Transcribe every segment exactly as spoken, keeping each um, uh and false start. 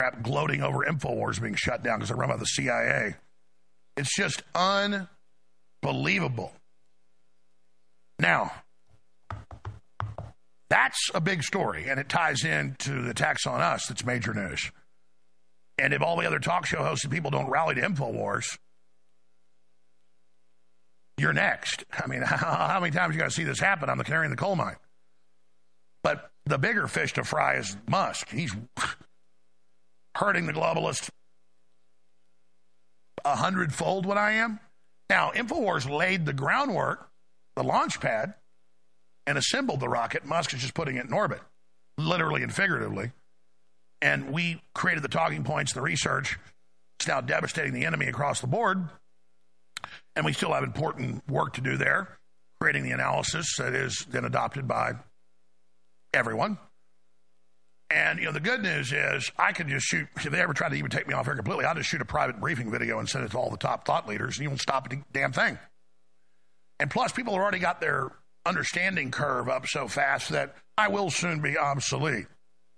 crap, gloating over InfoWars being shut down because they're run by the C I A. It's just unbelievable. Now, that's a big story, and it ties into the attacks on us. That's major news. And if all the other talk show hosts and people don't rally to InfoWars, you're next. I mean, how, how many times you got to see this happen? I'm the canary in the coal mine. But the bigger fish to fry is Musk. He's hurting the globalists a hundredfold what I am. Now, InfoWars laid the groundwork, the launch pad, and assembled the rocket. Musk is just putting it in orbit, literally and figuratively. And we created the talking points, the research. It's now devastating the enemy across the board. And we still have important work to do there, creating the analysis that is then adopted by everyone. And, you know, the good news is I can just shoot, if they ever try to even take me off here completely, I'll just shoot a private briefing video and send it to all the top thought leaders, and you won't stop a damn thing. And plus, people have already got their understanding curve up so fast that I will soon be obsolete.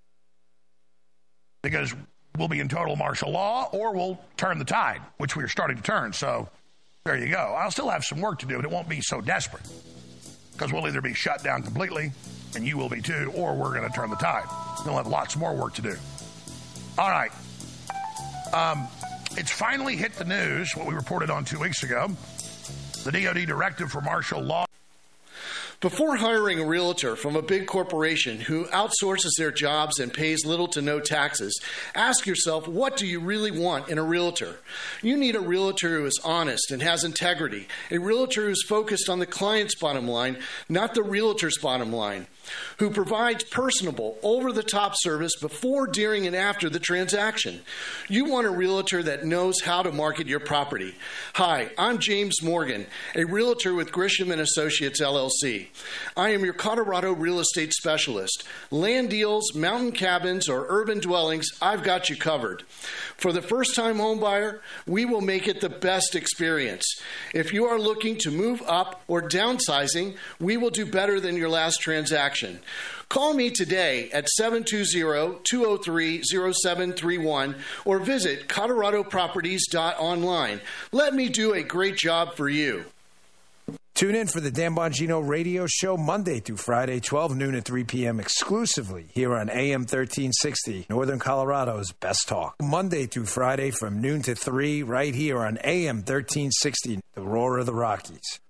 Because we'll be in total martial law or we'll turn the tide, which we are starting to turn. So there you go. I'll still have some work to do, but it won't be so desperate. Because we'll either be shut down completely, and you will be too, or we're going to turn the tide. We'll have lots more work to do. All right. Um, it's finally hit the news, what we reported on two weeks ago. The D O D directive for martial law. Before hiring a realtor from a big corporation who outsources their jobs and pays little to no taxes, ask yourself, what do you really want in a realtor? You need a realtor who is honest and has integrity, a realtor who is focused on the client's bottom line, not the realtor's bottom line, who provides personable, over-the-top service before, during, and after the transaction. You want a realtor that knows how to market your property. Hi, I'm James Morgan, a realtor with Grisham and Associates, L L C. I am your Colorado real estate specialist. Land deals, mountain cabins, or urban dwellings, I've got you covered. For the first-time home buyer, we will make it the best experience. If you are looking to move up or downsizing, we will do better than your last transaction. Call me today at seven two zero, two zero three, zero seven three one or visit colorado properties dot online. Let me do a great job for you. Tune in for the Dan Bongino radio show Monday through Friday, twelve noon to three p.m. exclusively here on A M thirteen sixty, Northern Colorado's best talk. Monday through Friday from noon to three right here on A M thirteen sixty, the Roar of the Rockies.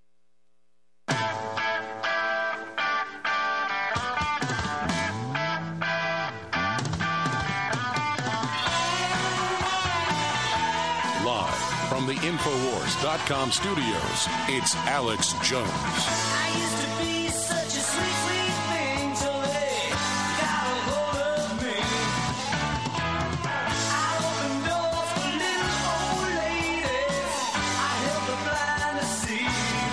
From the Infowars dot com studios, it's Alex Jones. I used to be such a sweet, sweet thing till they got a hold of me. I opened doors for little old ladies. I helped the blind to see.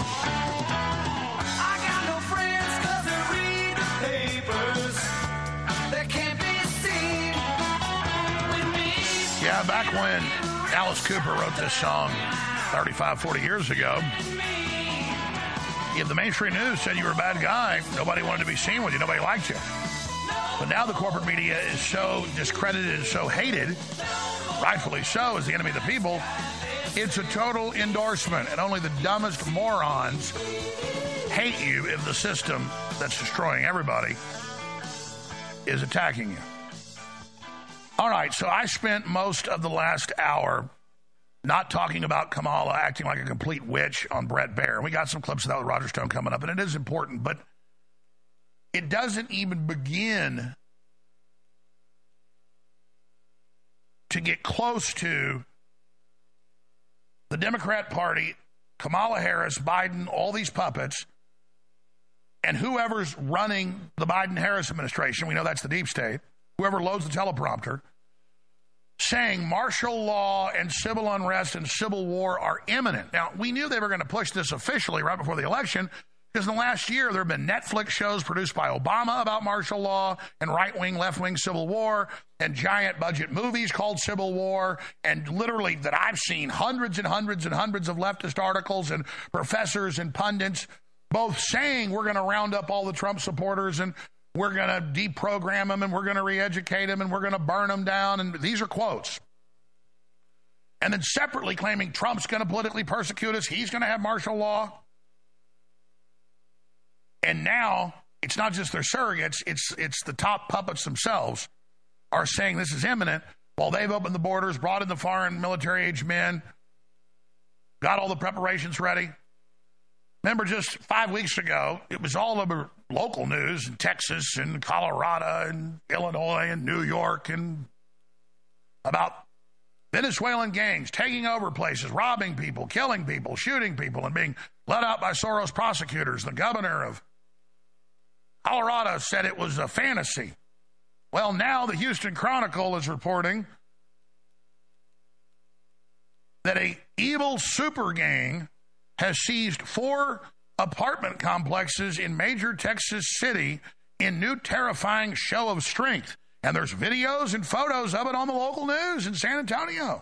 I got no friends cause they read the papers. They can't be seen with me. Yeah, back when Alice Cooper wrote this song thirty-five, forty years ago. If the mainstream news said you were a bad guy, nobody wanted to be seen with you. Nobody liked you. But now the corporate media is so discredited and so hated, rightfully so, as the enemy of the people. It's a total endorsement, and only the dumbest morons hate you if the system that's destroying everybody is attacking you. All right, so I spent most of the last hour not talking about Kamala acting like a complete witch on Bret Baier. We got some clips of that with Roger Stone coming up, and it is important, but it doesn't even begin to get close to the Democrat Party, Kamala Harris, Biden, all these puppets, and whoever's running the Biden-Harris administration, we know that's the deep state, whoever loads the teleprompter, saying martial law and civil unrest and civil war are imminent. Now, we knew they were going to push this officially right before the election, because in the last year there have been Netflix shows produced by Obama about martial law and right-wing, left-wing civil war, and giant budget movies called Civil War, and literally that I've seen hundreds and hundreds and hundreds of leftist articles and professors and pundits both saying we're going to round up all the Trump supporters and we're going to deprogram them and we're going to re-educate them and we're going to burn them down. And these are quotes. And then separately claiming Trump's going to politically persecute us. He's going to have martial law. And now it's not just their surrogates. It's, it's the top puppets themselves are saying this is imminent while they've opened the borders, brought in the foreign military-age men, got all the preparations ready. Remember just five weeks ago, it was all over local news in Texas and Colorado and Illinois and New York and about Venezuelan gangs taking over places, robbing people, killing people, shooting people, and being let out by Soros prosecutors. The governor of Colorado said it was a fantasy. Well, now the Houston Chronicle is reporting that a evil super gang has seized four apartment complexes in major Texas city in new terrifying show of strength. And there's videos and photos of it on the local news in San Antonio.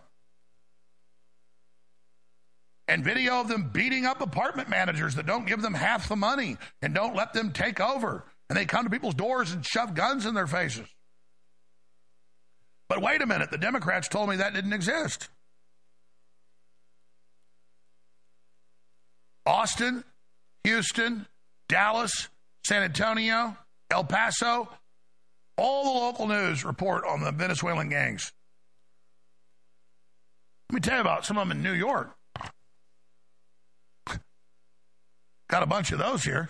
And video of them beating up apartment managers that don't give them half the money and don't let them take over. And they come to people's doors and shove guns in their faces. But wait a minute, the Democrats told me that didn't exist. Austin, Houston, Dallas, San Antonio, El Paso, all the local news report on the Venezuelan gangs. Let me tell you about some of them in New York. Got a bunch of those here.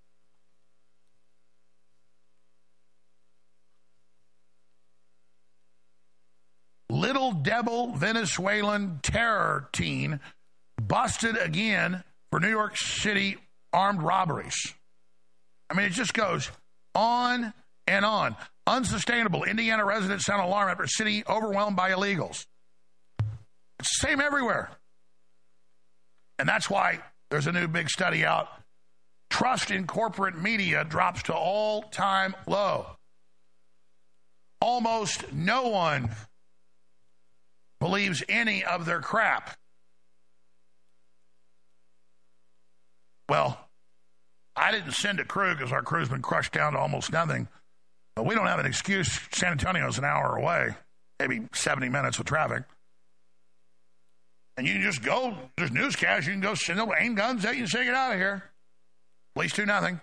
Little Devil Venezuelan terror teen busted again for New York City armed robberies. I mean, it just goes on and on. Unsustainable. Indiana residents sound alarm after city overwhelmed by illegals. It's the same everywhere. And that's why there's a new big study out. Trust in corporate media drops to all-time low. Almost no one believes any of their crap. Well, I didn't send a crew because our crew's been crushed down to almost nothing. But we don't have an excuse. San Antonio's an hour away, maybe seventy minutes with traffic. And you can just go, there's newscasts, you can go send them, aim guns at you and say, get out of here. Police do nothing.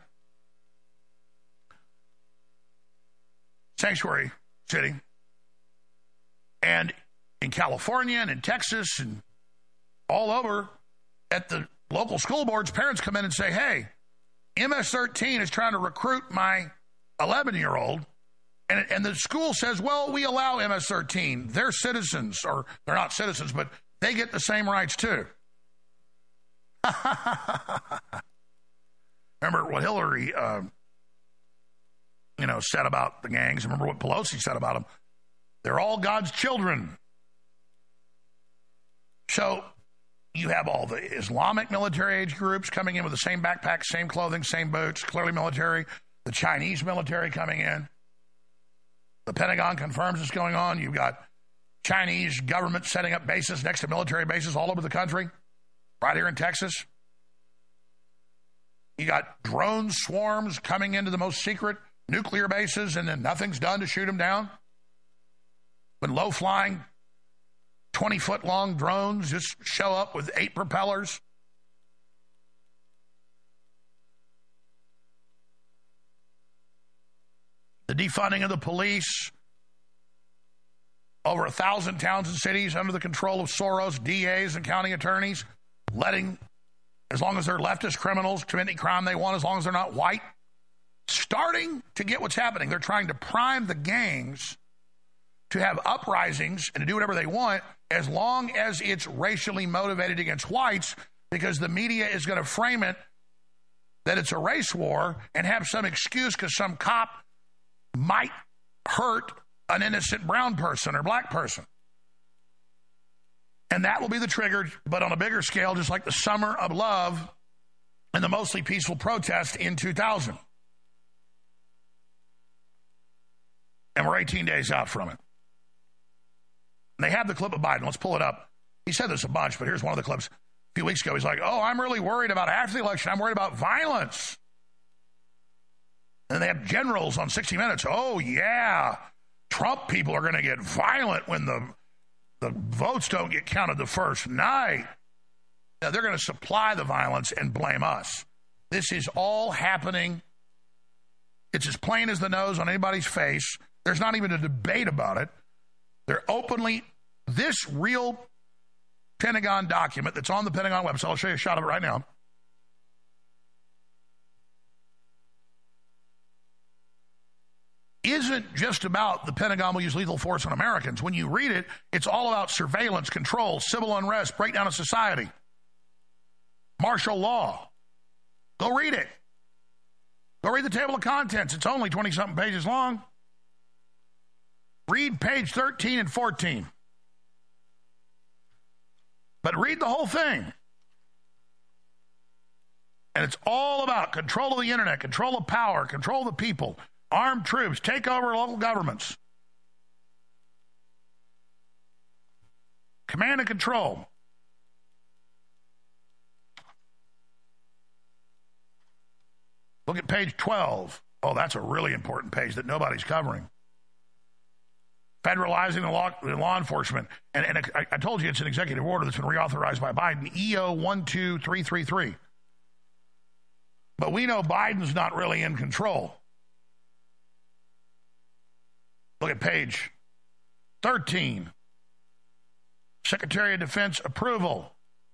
Sanctuary city. And in California and in Texas and all over, at the local school boards, parents come in and say, hey, M S thirteen is trying to recruit my eleven-year-old, and, and the school says, well, we allow M S thirteen. They're citizens, or they're not citizens, but they get the same rights too. Remember what Hillary, uh, you know, said about the gangs. Remember what Pelosi said about them. They're all God's children. So you have all the Islamic military age groups coming in with the same backpacks, same clothing, same boots, clearly military. The Chinese military coming in. The Pentagon confirms it's going on. You've got Chinese government setting up bases next to military bases all over the country, right here in Texas. You got drone swarms coming into the most secret nuclear bases, and then nothing's done to shoot them down. When low-flying, twenty-foot-long drones just show up with eight propellers. The defunding of the police. Over a thousand towns and cities under the control of Soros, D As, and county attorneys, letting, as long as they're leftist criminals, commit any crime they want, as long as they're not white. Starting to get what's happening. They're trying to prime the gangs to have uprisings and to do whatever they want as long as it's racially motivated against whites, because the media is going to frame it that it's a race war and have some excuse because some cop might hurt an innocent brown person or black person. And that will be the trigger, but on a bigger scale, just like the Summer of Love and the mostly peaceful protest in two thousand. And we're eighteen days out from it. And they have the clip of Biden. Let's pull it up. He said this a bunch, but here's one of the clips. A few weeks ago, he's like, oh, I'm really worried about after the election. I'm worried about violence. And they have generals on sixty minutes. Oh, yeah, Trump people are going to get violent when the, the votes don't get counted the first night. Now, they're going to supply the violence and blame us. This is all happening. It's as plain as the nose on anybody's face. There's not even a debate about it. They're openly, this real Pentagon document that's on the Pentagon website, I'll show you a shot of it right now, isn't just about the Pentagon will use lethal force on Americans. When you read it, it's all about surveillance, control, civil unrest, breakdown of society, martial law. Go read it. Go read the table of contents. It's only twenty-something pages long. Read page thirteen and fourteen. But read the whole thing. And it's all about control of the internet, control of power, control of the people, armed troops, take over local governments. Command and control. Look at page twelve. Oh, that's a really important page that nobody's covering. Federalizing the law, the law enforcement. And, and I, I told you it's an executive order that's been reauthorized by Biden, E O one two three three three. But we know Biden's not really in control. Look at page thirteen. Secretary of Defense approval.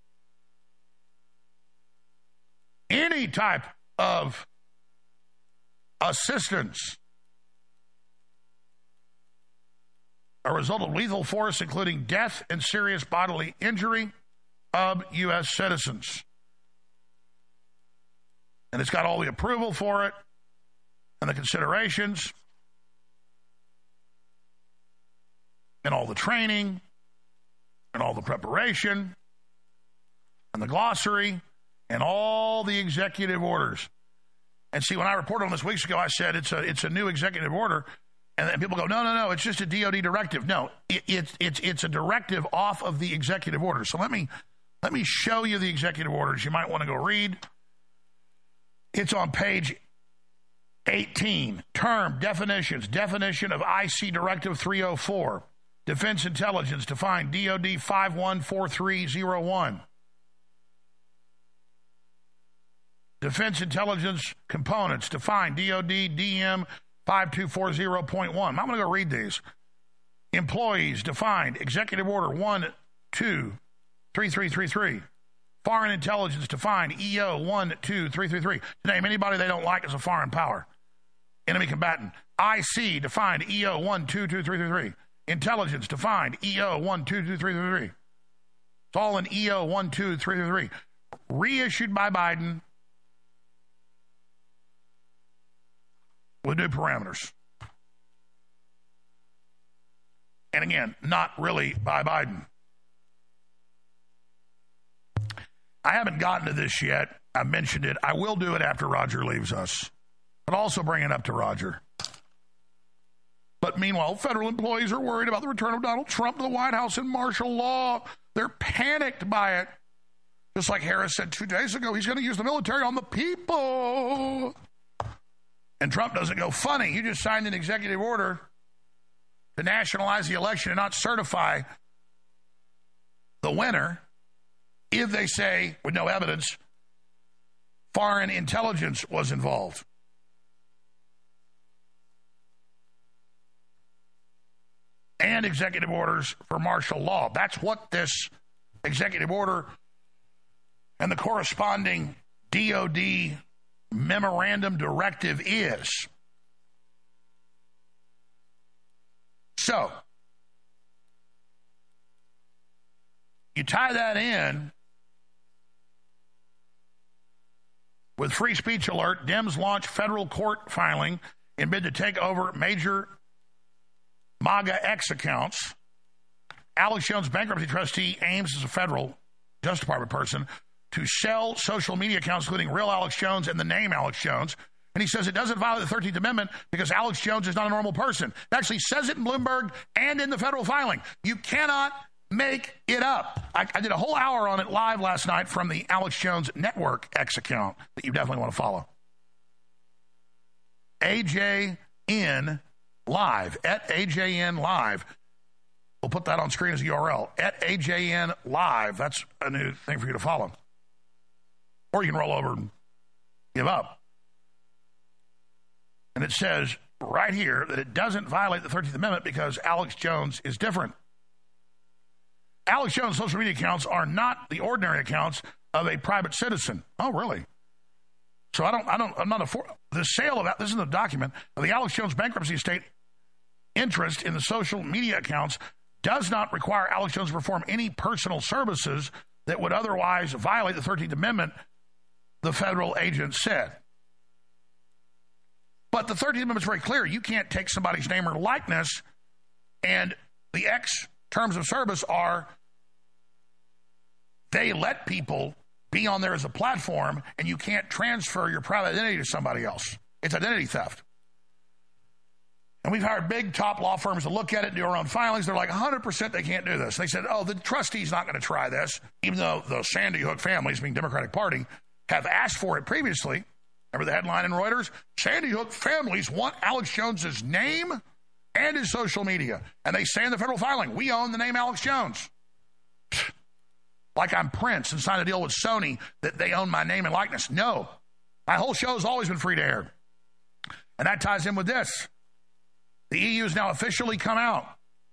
Any type of assistance a result of lethal force, including death and serious bodily injury of U S citizens. And it's got all the approval for it and the considerations and all the training and all the preparation and the glossary and all the executive orders. And see, when I reported on this weeks ago, I said it's a it's a new executive order. And then people go, no, no, no, it's just a D O D directive. No, it, it, it's it's a directive off of the executive order. So let me let me show you the executive orders. You might want to go read. It's on page eighteen. Term, definitions. Definition of I C Directive three oh four. Defense Intelligence, defined D O D five one four three oh one. Defense Intelligence Components, defined D O D D M five two four zero point one. I'm going to go read these. Employees, defined, Executive Order one two three three three three. Foreign Intelligence, defined, E O one two three three three. To name anybody they don't like as a foreign power. Enemy combatant. I C, defined, E O one two two three three three. Intelligence, defined, E O one two two three three three. It's all in E O one two three three three. Reissued by Biden with new parameters. And again, not really by Biden. I haven't gotten to this yet. I mentioned it. I will do it after Roger leaves us. But also bring it up to Roger. But meanwhile, federal employees are worried about the return of Donald Trump to the White House and martial law. They're panicked by it. Just like Harris said two days ago, he's going to use the military on the people. And Trump doesn't go, funny, you just signed an executive order to nationalize the election and not certify the winner if they say, with no evidence, foreign intelligence was involved. And executive orders for martial law. That's what this executive order and the corresponding D O D memorandum directive is. So, you tie that in with free speech alert, Dems launch federal court filing in bid to take over major MAGA X accounts. Alex Jones, bankruptcy trustee, aims as a federal Justice Department person to sell social media accounts, including real Alex Jones and the name Alex Jones. And he says it doesn't violate the thirteenth Amendment because Alex Jones is not a normal person. It actually says it in Bloomberg and in the federal filing. You cannot make it up. I, I did a whole hour on it live last night from the Alex Jones Network X account that you definitely want to follow. A J N Live, at A J N Live. We'll put that on screen as a U R L, at A J N Live. That's a new thing for you to follow. Or you can roll over and give up. And it says right here that it doesn't violate the thirteenth Amendment because Alex Jones is different. Alex Jones' social media accounts are not the ordinary accounts of a private citizen. Oh, really? So I don't, I don't, I'm not a for the sale of that. This is the document of the Alex Jones bankruptcy estate interest in the social media accounts does not require Alex Jones to perform any personal services that would otherwise violate the thirteenth Amendment, the federal agent said. But the thirteenth Amendment is very clear. You can't take somebody's name or likeness, and the X terms of service are they let people be on there as a platform, and you can't transfer your private identity to somebody else. It's identity theft. And we've hired big top law firms to look at it and do our own filings. They're like, one hundred percent they can't do this. They said, oh, the trustee's not going to try this, even though the Sandy Hook families, being Democratic Party, have asked for it previously. Remember the headline in Reuters? Sandy Hook families want Alex Jones's name and his social media. And they say in the federal filing, we own the name Alex Jones. Like I'm Prince and signed a deal with Sony that they own my name and likeness. No. My whole show has always been free to air. And that ties in with this. The E U has now officially come out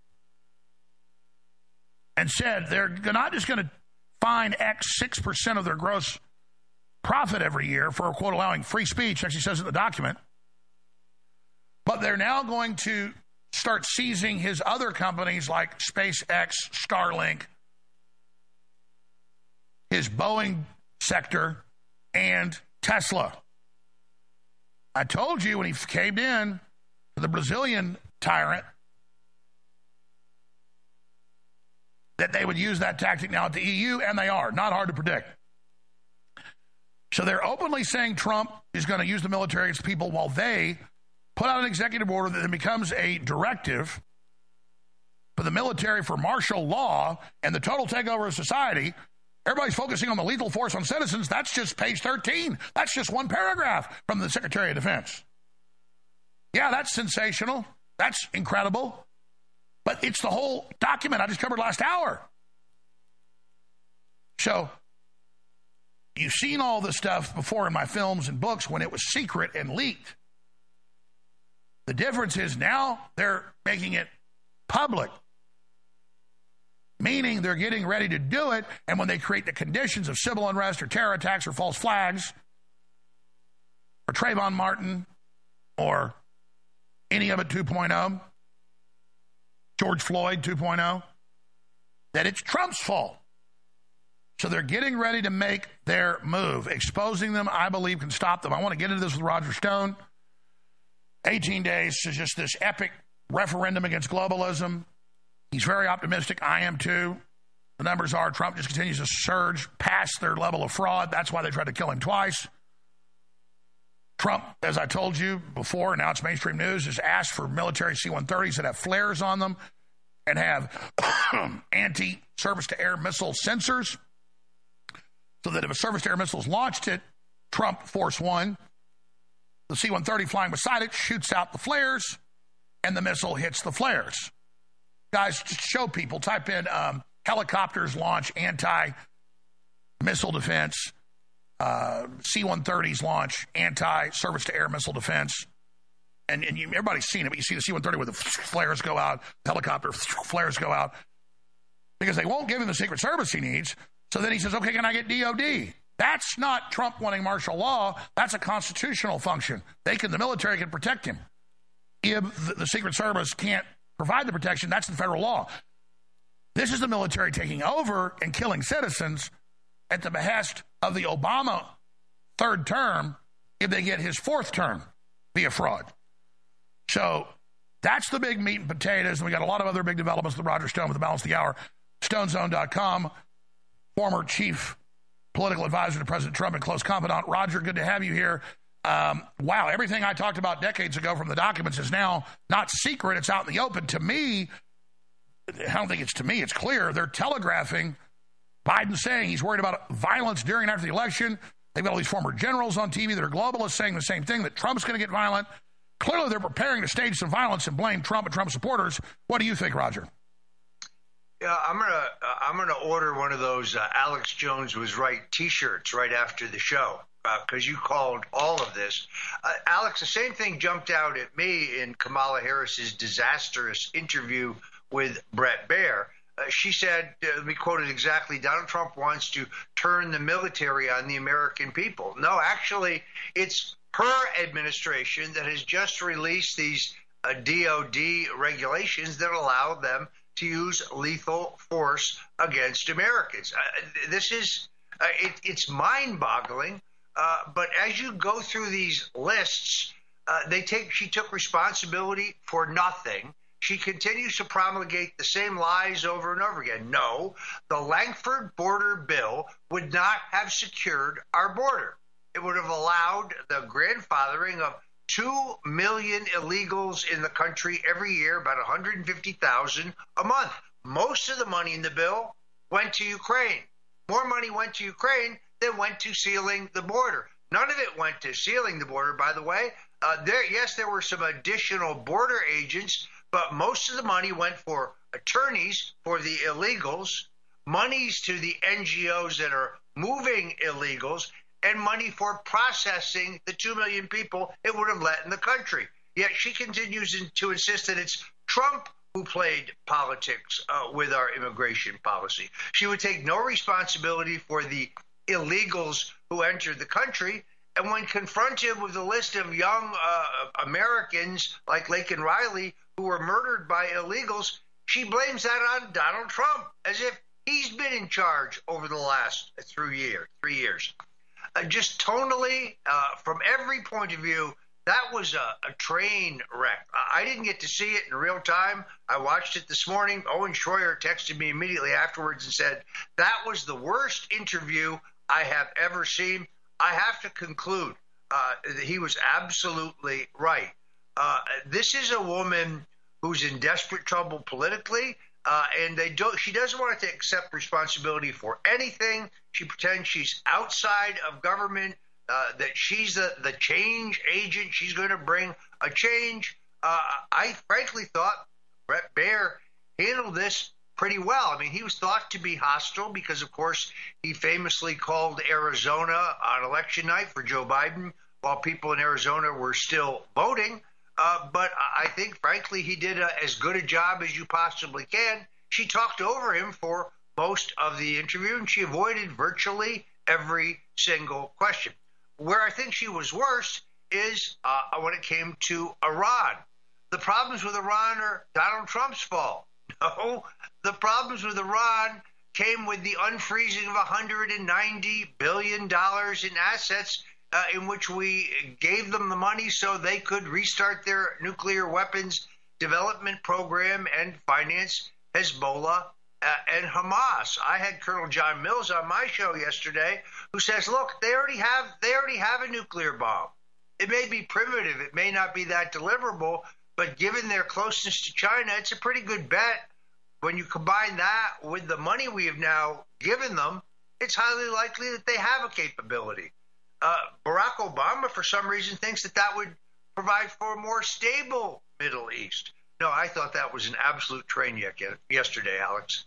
and said they're not just going to fine X six percent of their gross profit every year for, quote, allowing free speech, actually says in the document, but they're now going to start seizing his other companies like SpaceX, Starlink, his Boeing sector, and Tesla. I told you when he caved in to the Brazilian tyrant that they would use that tactic now at the E U, and they are. Not hard to predict. So they're openly saying Trump is going to use the military against people while they put out an executive order that then becomes a directive for the military for martial law and the total takeover of society. Everybody's focusing on the lethal force on citizens. That's just page thirteen. That's just one paragraph from the Secretary of Defense. Yeah, that's sensational. That's incredible. But it's the whole document I just covered last hour. So you've seen all this stuff before in my films and books when it was secret and leaked. The difference is now they're making it public, meaning they're getting ready to do it, and when they create the conditions of civil unrest or terror attacks or false flags or Trayvon Martin or any of it two point oh, George Floyd two point oh, that it's Trump's fault. So they're getting ready to make their move. Exposing them, I believe, can stop them. I want to get into this with Roger Stone. eighteen days is just this epic referendum against globalism. He's very optimistic. I am too. The numbers are Trump just continues to surge past their level of fraud. That's why they tried to kill him twice. Trump, as I told you before, now it's mainstream news, has asked for military C one thirties that have flares on them and have anti-surface-to-air missile sensors, so that if a surface-to-air missile is launched at Trump Force One, the C one thirty flying beside it shoots out the flares, and the missile hits the flares. Guys, just show people. Type in um, helicopters launch anti-missile defense, uh, C one thirties launch anti-surface-to-air missile defense. And, and you, everybody's seen it, but you see the C one thirty where the flares go out, the helicopter flares go out, because they won't give him the Secret Service he needs. So then he says, okay, can I get D O D? That's not Trump wanting martial law. That's a constitutional function. They can, the military can protect him. If the, the Secret Service can't provide the protection, that's the federal law. This is the military taking over and killing citizens at the behest of the Obama third term if they get his fourth term via fraud. So that's the big meat and potatoes, and we got a lot of other big developments with Roger Stone with the balance of the hour. stone zone dot com, former chief political advisor to President Trump and close confidant. Roger, good to have you here. Um, wow, everything I talked about decades ago from the documents is now not secret. It's out in the open. To me, I don't think it's to me, it's clear. They're telegraphing Biden saying he's worried about violence during and after the election. They've got all these former generals on T V that are globalists saying the same thing, that Trump's going to get violent. clearly they're preparing to stage some violence and blame Trump and Trump supporters. What do you think, Roger? Yeah, I'm gonna uh, I'm gonna order one of those uh, Alex Jones was right T-shirts right after the show because uh, you called all of this. Uh, Alex, the same thing jumped out at me in Kamala Harris's disastrous interview with Bret Baier. Uh, she said, uh, let me quote it exactly, Donald Trump wants to turn the military on the American people. No, actually, it's her administration that has just released these uh, D O D regulations that allow them to use lethal force against Americans. Uh, this is, uh, it, it's mind-boggling, uh, but as you go through these lists, uh, they take, she took responsibility for nothing. She continues to promulgate the same lies over and over again. No, the Langford border bill would not have secured our border. It would have allowed the grandfathering of two million illegals in the country every year, about one hundred fifty thousand a month. Most of the money in the bill went to Ukraine. More money went to Ukraine than went to sealing the border. None of it went to sealing the border, by the way. Uh, there, yes, there were some additional border agents, but most of the money went for attorneys for the illegals, monies to the N G Os that are moving illegals, and money for processing the two million people it would have let in the country. Yet she continues to insist that it's Trump who played politics uh, with our immigration policy. She would take no responsibility for the illegals who entered the country. And when confronted with a list of young uh, Americans like Laken Riley who were murdered by illegals, she blames that on Donald Trump as if he's been in charge over the last three years. Three years. Uh, just tonally, uh, from every point of view, that was a, a train wreck. I didn't get to see it in real time. I watched it this morning. Owen Schroyer texted me immediately afterwards and said, that was the worst interview I have ever seen. I have to conclude uh, that he was absolutely right. Uh, this is a woman who's in desperate trouble politically. Uh, and they don't. She doesn't want to accept responsibility for anything. She pretends she's outside of government, uh, that she's the, the change agent. She's going to bring a change. Uh, I frankly thought Bret Baier handled this pretty well. I mean, he was thought to be hostile because, of course, he famously called Arizona on election night for Joe Biden while people in Arizona were still voting. Uh, but I think, frankly, he did a, as good a job as you possibly can. She talked over him for most of the interview, and she avoided virtually every single question. Where I think she was worse is uh, when it came to Iran. The problems with Iran are Donald Trump's fault. No, the problems with Iran came with the unfreezing of one hundred ninety billion dollars in assets Uh, in which we gave them the money so they could restart their nuclear weapons development program and finance Hezbollah uh, and Hamas. I had Colonel John Mills on my show yesterday who says, look, they already have they already have a nuclear bomb. It may be primitive. It may not be that deliverable, but given their closeness to China, it's a pretty good bet. When you combine that with the money we have now given them, it's highly likely that they have a capability. Uh, Barack Obama, for some reason, thinks that that would provide for a more stable Middle East. No, I thought that was an absolute train wreck yesterday, Alex.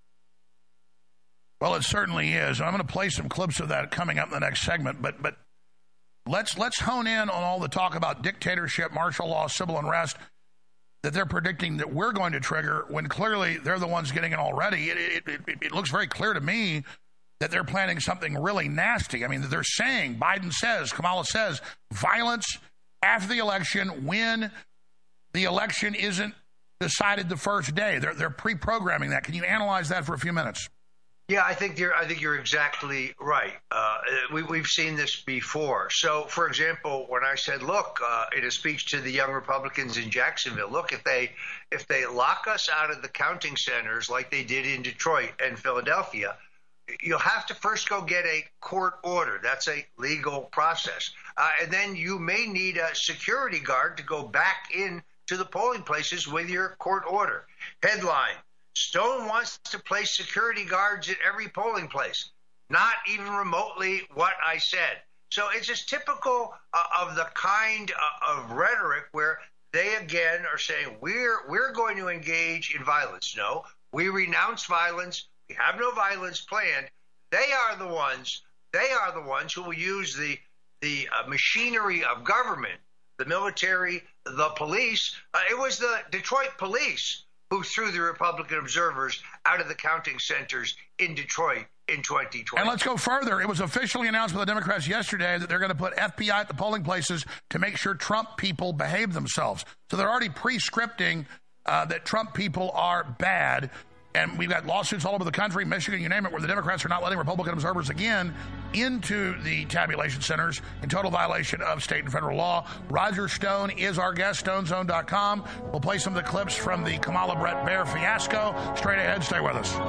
Well, it certainly is. I'm going to play some clips of that coming up in the next segment, but but let's let's hone in on all the talk about dictatorship, martial law, civil unrest that they're predicting that we're going to trigger when clearly they're the ones getting it already. It, it, it, it looks very clear to me that they're planning something really nasty. I mean, they're saying, Biden says, Kamala says, violence after the election when the election isn't decided the first day. They're they're pre-programming that. Can you analyze that for a few minutes? Yeah, I think you're. I think you're exactly right. Uh, we, we've seen this before. So, for example, when I said, "Look," uh, in a speech to the young Republicans in Jacksonville, "Look, if they if they lock us out of the counting centers like they did in Detroit and Philadelphia, you'll have to first go get a court order. That's a legal process. Uh, and then you may need a security guard to go back in to the polling places with your court order." Headline, Stone wants to place security guards at every polling place. Not even remotely what I said. So it's just typical uh, of the kind uh, of rhetoric where they again are saying we're we're going to engage in violence. No, we renounce violence. We have no violence planned. They are the ones. They are the ones who will use the the uh, machinery of government, the military, the police. Uh, it was the Detroit police who threw the Republican observers out of the counting centers in Detroit in twenty twenty. And let's go further. It was officially announced by the Democrats yesterday that they're going to put F B I at the polling places to make sure Trump people behave themselves. So they're already pre-scripting uh, that Trump people are bad. And we've got lawsuits all over the country, Michigan, you name it, where the Democrats are not letting Republican observers again into the tabulation centers in total violation of state and federal law. Roger Stone is our guest, stone zone dot com. We'll play some of the clips from the Kamala Brett Baer fiasco. Straight ahead, stay with us.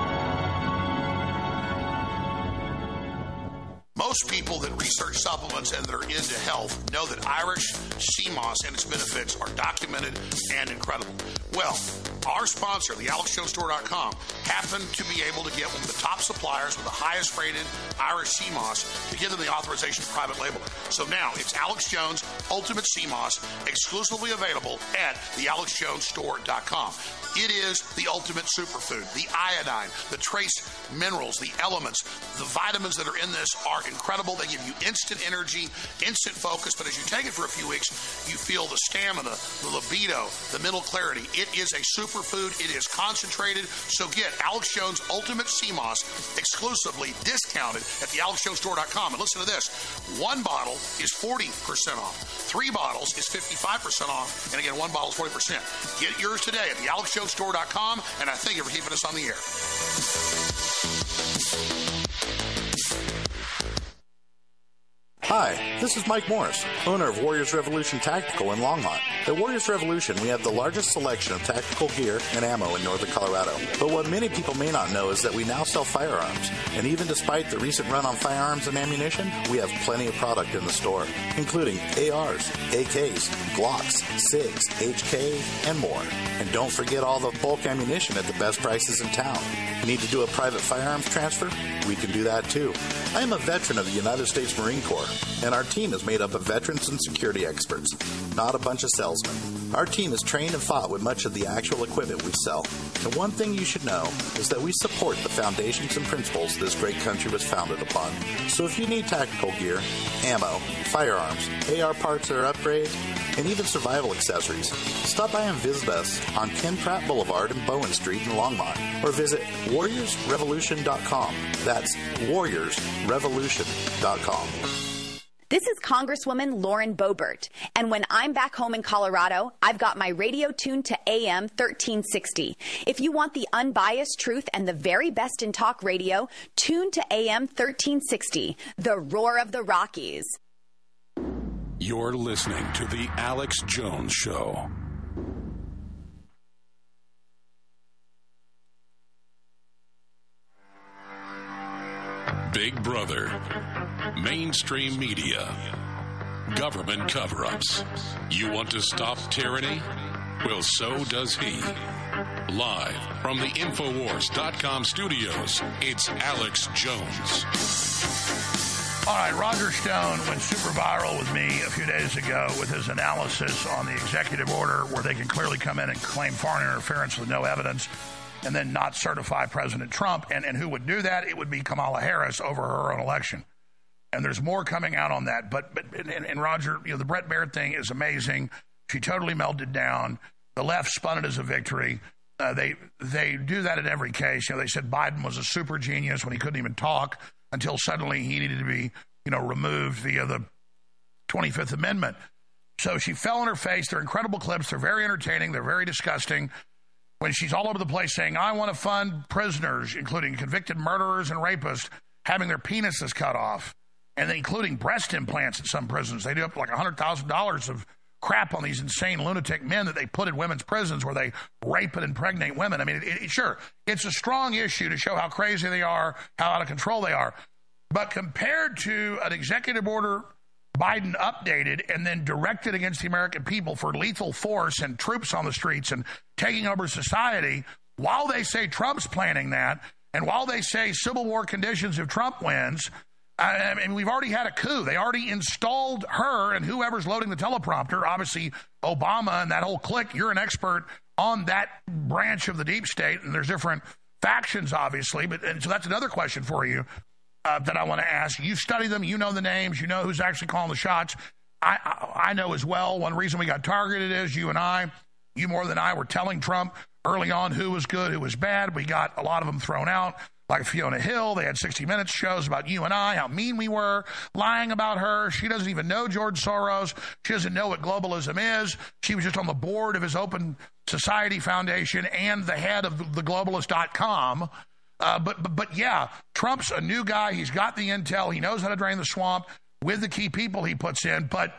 Most people that research supplements and that are into health know that Irish sea moss and its benefits are documented and incredible. Well, our sponsor, the alex jones store dot com, happened to be able to get one of the top suppliers with the highest rated Irish sea moss to give them the authorization of private label. So now it's Alex Jones Ultimate Sea Moss, exclusively available at the alex jones store dot com. It is the ultimate superfood. The iodine, the trace minerals, the elements, the vitamins that are in this are incredible. They give you instant energy, instant focus, but as you take it for a few weeks, you feel the stamina, the libido, the mental clarity. It is a superfood. It is concentrated. So get Alex Jones Ultimate Sea Moss exclusively discounted at the alex jones store dot com. And listen to this. One bottle is forty percent off. Three bottles is fifty-five percent off. And again, one bottle is forty percent. Get yours today at the alex jones store dot com. And I thank you for keeping us on the air. Hi, this is Mike Morris, owner of Warriors Revolution Tactical in Longmont. At Warriors Revolution, we have the largest selection of tactical gear and ammo in northern Colorado. But what many people may not know is that we now sell firearms. And even despite the recent run on firearms and ammunition, we have plenty of product in the store, including A Rs, A Ks, Glocks, SIGs, H K, and more. And don't forget all the bulk ammunition at the best prices in town. Need to do a private firearms transfer? We can do that too. I am a veteran of the United States Marine Corps, and our team is made up of veterans and security experts, not a bunch of salesmen. Our team is trained and fought with much of the actual equipment we sell. And one thing you should know is that we support the foundations and principles this great country was founded upon. So if you need tactical gear, ammo, firearms, A R parts or upgrades, and even survival accessories, stop by and visit us on Ken Pratt Boulevard and Bowen Street in Longmont, or visit warriors revolution dot com. That's warriors revolution dot com. This is Congresswoman Lauren Boebert, and when I'm back home in Colorado, I've got my radio tuned to A M thirteen sixty. If you want the unbiased truth and the very best in talk radio, tune to A M thirteen sixty, the roar of the Rockies. You're listening to The Alex Jones Show. Big Brother, mainstream media, government cover-ups. You want to stop tyranny? Well, so does he. Live from the Infowars dot com studios, it's Alex Jones. All right, Roger Stone went super viral with me a few days ago with his analysis on the executive order where they can clearly come in and claim foreign interference with no evidence and then not certify President Trump. And, and who would do that? It would be Kamala Harris over her own election. And there's more coming out on that. But, but and, and Roger, you know, the Brett Baer thing is amazing. She totally melted down. The left spun it as a victory. Uh, they they do that in every case. You know, they said Biden was a super genius when he couldn't even talk until suddenly he needed to be, you know, removed via the twenty-fifth Amendment. So she fell on her face. They're incredible clips. They're very entertaining. They're very disgusting. When she's all over the place saying, I want to fund prisoners, including convicted murderers and rapists, having their penises cut off, and including breast implants in some prisons. They do up to like one hundred thousand dollars of crap on these insane lunatic men that they put in women's prisons where they rape and impregnate women. I mean, it, it, sure, it's a strong issue to show how crazy they are, how out of control they are. But compared to an executive order Biden updated and then directed against the American people for lethal force and troops on the streets and taking over society, while they say Trump's planning that, and while they say civil war conditions if Trump wins, I mean, we've already had a coup. They already installed her and whoever's loading the teleprompter, obviously Obama and that whole clique. You're an expert on that branch of the deep state, and there's different factions, obviously. But and so that's another question for you uh, that I want to ask. You study them. You know the names. You know who's actually calling the shots. I, I, I know as well. One reason we got targeted is you and I, you more than I, were telling Trump early on who was good, who was bad. We got a lot of them thrown out. Like Fiona Hill, they had sixty minutes shows about you and I, how mean we were, lying about her. She doesn't even know George Soros. She doesn't know what globalism is. She was just on the board of his Open Society Foundation and the head of the globalist dot com. Uh, but, but, but, yeah, Trump's a new guy. He's got the intel. He knows how to drain the swamp with the key people he puts in. But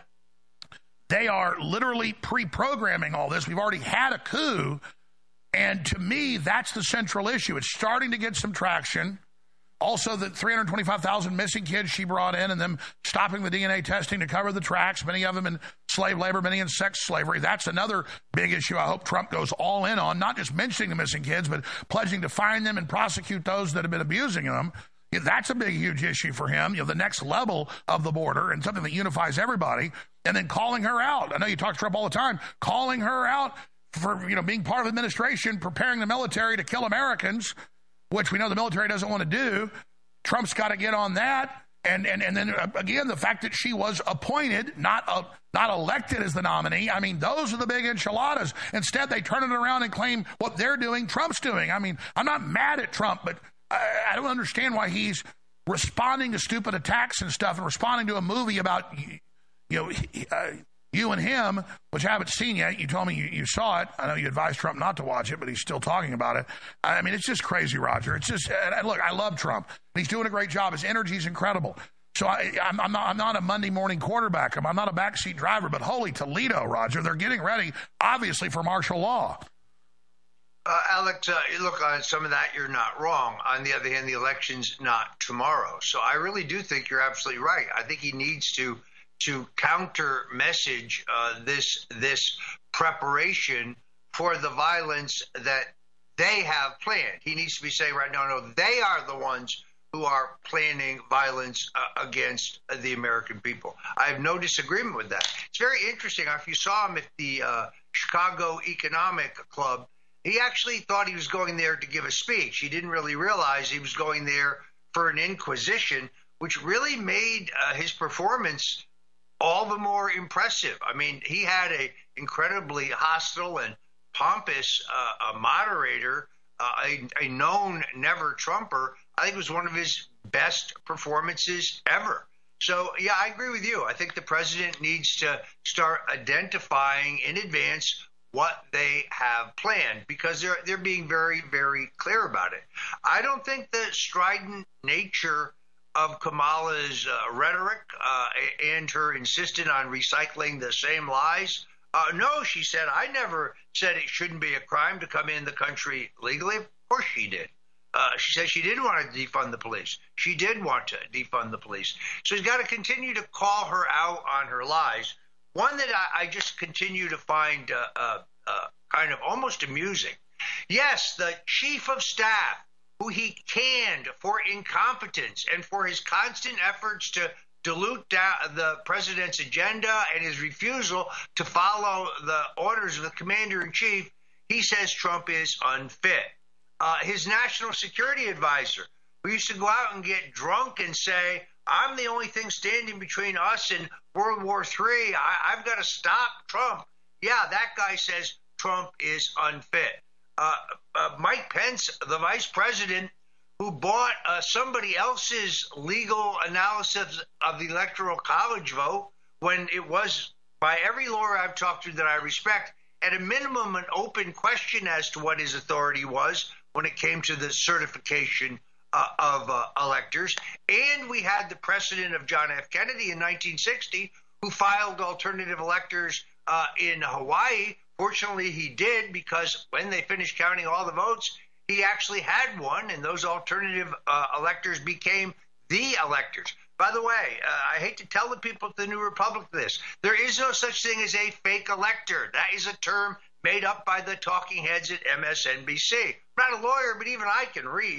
they are literally pre-programming all this. We've already had a coup. And to me, that's the central issue. It's starting to get some traction. Also, the three hundred twenty-five thousand missing kids she brought in and them stopping the D N A testing to cover the tracks, many of them in slave labor, many in sex slavery. That's another big issue I hope Trump goes all in on, not just mentioning the missing kids, but pledging to find them and prosecute those that have been abusing them. Yeah, that's a big, huge issue for him, you know, the next level of the border and something that unifies everybody. And then calling her out. I know you talk to Trump all the time, calling her out for, you know, being part of the administration, preparing the military to kill Americans, which we know the military doesn't want to do. Trump's got to get on that. And and and then, uh, again, the fact that she was appointed, not uh, not elected as the nominee. I mean, those are the big enchiladas. Instead, they turn it around and claim what they're doing, Trump's doing. I mean, I'm not mad at Trump, but I, I don't understand why he's responding to stupid attacks and stuff and responding to a movie about, you know, uh, you and him, which I haven't seen yet. You told me you, you saw it. I know you advised Trump not to watch it, but he's still talking about it. I mean, it's just crazy, Roger. It's just, and look, I love Trump. He's doing a great job. His energy is incredible. So I, I'm, I'm, not, I'm not a Monday morning quarterback. I'm, I'm not a backseat driver, but holy Toledo, Roger. They're getting ready, obviously, for martial law. Uh, Alex, uh, look, on some of that, you're not wrong. On the other hand, the election's not tomorrow. So I really do think you're absolutely right. I think he needs to to counter message uh, this this preparation for the violence that they have planned. He needs to be saying right now, no, they are the ones who are planning violence uh, against uh, the American people. I have no disagreement with that. It's very interesting. If you saw him at the uh, Chicago Economic Club, he actually thought he was going there to give a speech. He didn't really realize he was going there for an inquisition, which really made uh, his performance all the more impressive. I mean, he had a incredibly hostile and pompous uh, a moderator, uh, a, a known never-Trumper. I think it was one of his best performances ever. So, yeah, I agree with you. I think the president needs to start identifying in advance what they have planned, because they're they're being very, very clear about it. I don't think the strident nature of Kamala's uh, rhetoric uh, and her insistence on recycling the same lies. Uh, no, she said, I never said it shouldn't be a crime to come in the country legally. Of course she did. Uh, she said she didn't want to defund the police. She did want to defund the police. So he's got to continue to call her out on her lies. One that I, I just continue to find uh, uh, uh, kind of almost amusing. Yes, the chief of staff, who he canned for incompetence and for his constant efforts to dilute down the president's agenda and his refusal to follow the orders of the commander-in-chief, he says Trump is unfit. Uh, his national security advisor, who used to go out and get drunk and say, I'm the only thing standing between us and World War Three. I, I've got to stop Trump. Yeah, that guy says Trump is unfit. Uh, uh, Mike Pence, the vice president, who bought uh, somebody else's legal analysis of the Electoral College vote when it was, by every lawyer I've talked to that I respect, at a minimum an open question as to what his authority was when it came to the certification uh, of uh, electors. And we had the precedent of John F. Kennedy in nineteen sixty, who filed alternative electors uh, in Hawaii. Fortunately, he did, because when they finished counting all the votes, he actually had one, and those alternative uh, electors became the electors. By the way, uh, I hate to tell the people at the New Republic this. There is no such thing as a fake elector. That is a term made up by the talking heads at M S N B C. I'm not a lawyer, but even I can read.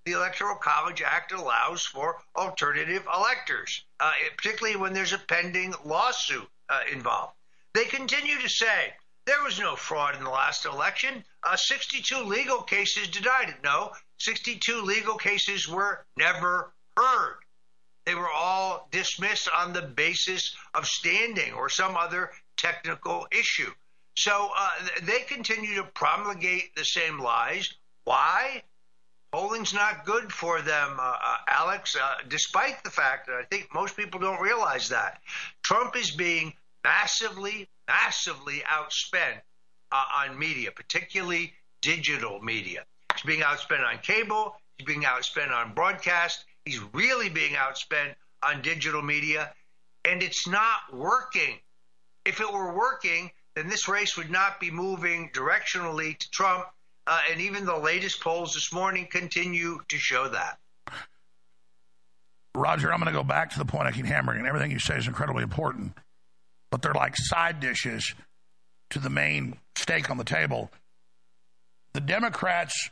the Electoral College Act allows for alternative electors, uh, particularly when there's a pending lawsuit uh, involved. They continue to say there was no fraud in the last election. Uh, sixty-two legal cases denied it. No, sixty-two legal cases were never heard. They were all dismissed on the basis of standing or some other technical issue. So uh, they continue to promulgate the same lies. Why? Polling's not good for them, uh, uh, Alex, uh, despite the fact that I think most people don't realize that. Trump is being massively, massively outspent uh, on media, particularly digital media. He's being outspent on cable. He's being outspent on broadcast. He's really being outspent on digital media, and it's not working. If it were working, then this race would not be moving directionally to Trump, uh, and even the latest polls this morning continue to show that. Roger, I'm going to go back to the point I keep hammering, and everything you say is incredibly important, but they're like side dishes to the main steak on the table. The Democrats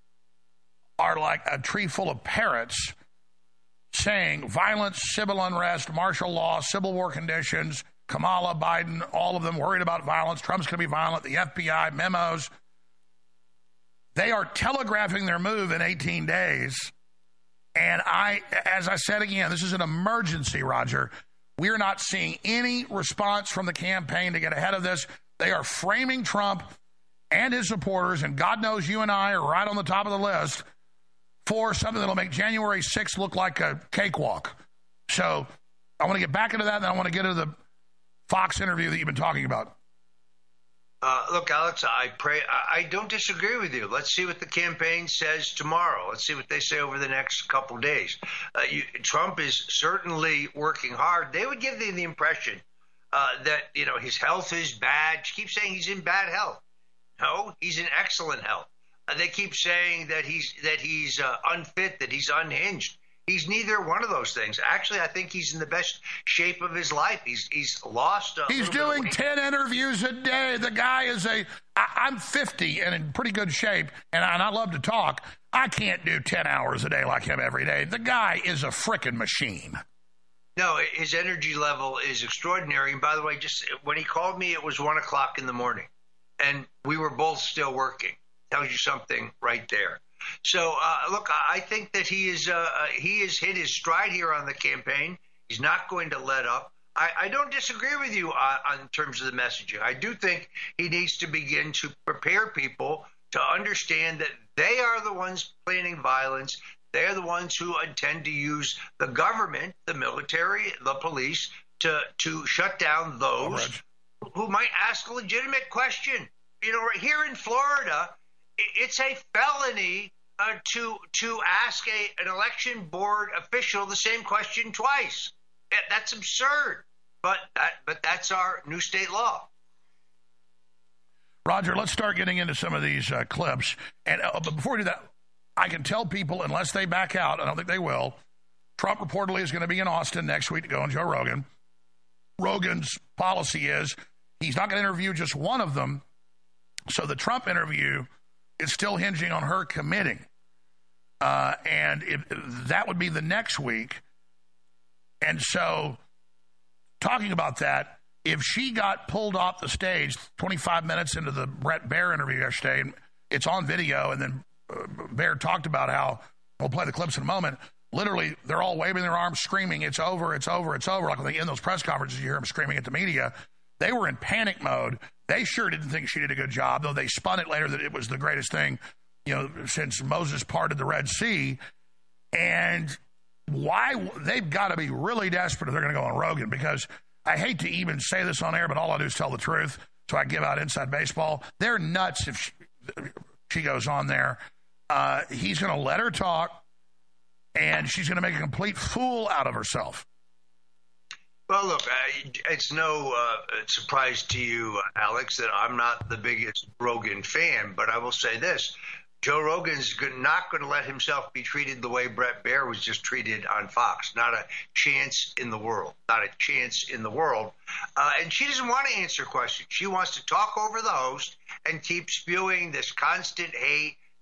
are like a tree full of parrots saying violence, civil unrest, martial law, civil war conditions, Kamala, Biden, all of them worried about violence. Trump's going to be violent. The F B I, memos. They are telegraphing their move in eighteen days. And I, as I said again, this is an emergency, Roger. We're not seeing any response from the campaign to get ahead of this. They are framing Trump and his supporters, and God knows you and I are right on the top of the list, for something that'll make January sixth look like a cakewalk. So I want to get back into that, and then I want to get into the Fox interview that you've been talking about. Uh, look, Alex, I pray I, I don't disagree with you. Let's see what the campaign says tomorrow. Let's see what they say over the next couple days. Uh, you, Trump is certainly working hard. They would give the, the impression uh, that, you know, his health is bad. She keeps saying he's in bad health. No, he's in excellent health. Uh, they keep saying that he's that he's uh, unfit, that he's unhinged. He's neither one of those things. Actually, I think he's in the best shape of his life. He's he's lost. A he's doing ten interviews a day. The guy is a. I, I'm fifty and in pretty good shape, and I, and I love to talk. I can't do ten hours a day like him every day. The guy is a frickin' machine. No, his energy level is extraordinary. And by the way, just when he called me, it was one o'clock in the morning, and we were both still working. Tells you something right there. So, uh, look, I think that he is uh, he has hit his stride here on the campaign. He's not going to let up. I, I don't disagree with you on, on terms of the messaging. I do think he needs to begin to prepare people to understand that they are the ones planning violence. They are the ones who intend to use the government, the military, the police to to shut down those oh, who might ask a legitimate question. You know, right here in Florida, it's a felony uh, to to ask a an election board official the same question twice. That's absurd, but that, but that's our new state law. Roger, let's start getting into some of these uh, clips. And uh, but before we do that, I can tell people, unless they back out, I don't think they will, Trump reportedly is going to be in Austin next week to go on Joe Rogan. Rogan's policy is he's not going to interview just one of them. So the Trump interview is still hinging on her committing. Uh, and if, that would be the next week. And so talking about that, if she got pulled off the stage twenty-five minutes into the Brett Baer interview yesterday, and it's on video, and then uh, Baer talked about how, we'll play the clips in a moment, literally they're all waving their arms, screaming, it's over, it's over, it's over. Like when they end those press conferences, you hear them screaming at the media. They were in panic mode. They sure didn't think she did a good job, though they spun it later that it was the greatest thing, you know, since Moses parted the Red Sea. And why they've got to be really desperate if they're going to go on Rogan, because I hate to even say this on air, but all I do is tell the truth. So I give out inside baseball. They're nuts if she, she goes on there. Uh, he's going to let her talk, and she's going to make a complete fool out of herself. Well, look, uh, it's no uh, surprise to you, Alex, that I'm not the biggest Rogan fan, but I will say this. Joe Rogan's not going to let himself be treated the way Brett Baer was just treated on Fox. Not a chance in the world. Not a chance in the world. Uh, and she doesn't want to answer questions. She wants to talk over the host and keep spewing this constant hate,